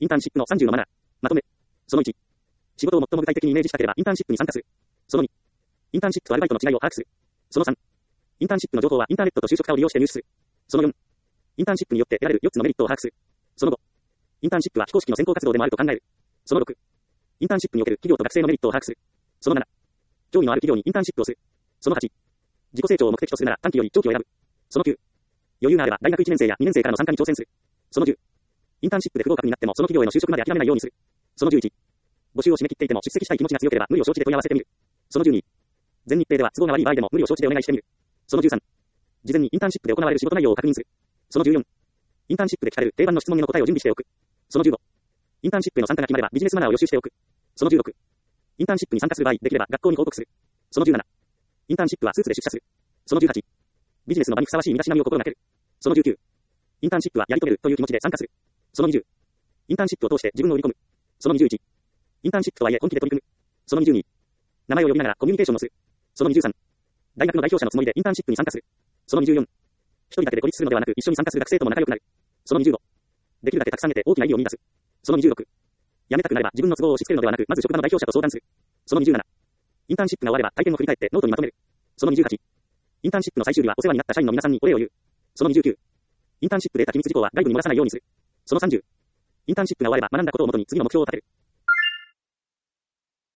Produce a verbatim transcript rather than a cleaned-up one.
インターンシップのさんじゅうのマナー。まとめ。そのいち。仕事を最も具体的にイメージしたければインターンシップに参加する。そのに。インターンシップとアルバイトの違いを把握する。そのさん。インターンシップの情報はインターネットと就職化を利用して入手する。そのよん。インターンシップによって得られるよっつのメリットを把握する。そのご。インターンシップは非公式の選考活動でもあると考える。そのろく。インターンシップにおける企業と学生のメリットを把握する。そのなな。興味のある企業にインターンシップをする。そのはち。自己成長を目的とするなら短期より長期を選ぶ。そのきゅう。余裕があれば大学いちねん生やにねん生からの参加に挑戦する。そのじゅう。インターンシップで不合格になってもその企業への就職まで諦めないようにする。そのじゅういち。募集を締め切っていても出席したい気持ちが強ければ無理を承知で問い合わせてみる。そのじゅうに。全日程では都合が悪い場合でも無理を承知でお願いしてみる。そのじゅうさん。事前にインターンシップで行われる仕事内容を確認する。そのじゅうよん。インターンシップで聞かれる定番の質問への答えを準備しておく。そのじゅうご。インターンシップへの参加が決まればビジネスマナーを予習しておく。そのじゅうろく。インターンシップに参加する場合、できれば学校に報告する。そのじゅうなな。インターンシップはスーツで出社する。そのじゅうはち。ビジネスの場にふさわしい身だしなみを心がける。そのじゅうきゅう。インターンシップはやり遂げるという気持ちで参加する。そのにじゅう。インターンシップを通して自分を売り込む。そのにじゅういち。インターンシップとはいえ本気で取り組む。そのにじゅうに。名前を呼びながらコミュニケーションをする。そのにじゅうさん。大学の代表者のつもりでインターンシップに参加する。そのにじゅうよん。一人だけで孤立するのではなく一緒に参加する学生とも仲良くなる。そのにじゅうご。できるだけたくさん得て大きな意義を見出す。そのにじゅうろく。辞めたくなれば自分の都合を押し付けるのではなくまず職場の代表者と相談する。そのにじゅうなな。インターンシップが終われば体験を振り返ってノートにまとめる。そのにじゅうはち。インターンシップの最終日はお世話になった社員の皆さんにお礼を言う。そのにじゅうきゅう。インターンシップで得た機密事項は外部に漏らさないようにする。そのさんじゅう。インターンシップが終われば学んだことをもとに次の目標を立てる。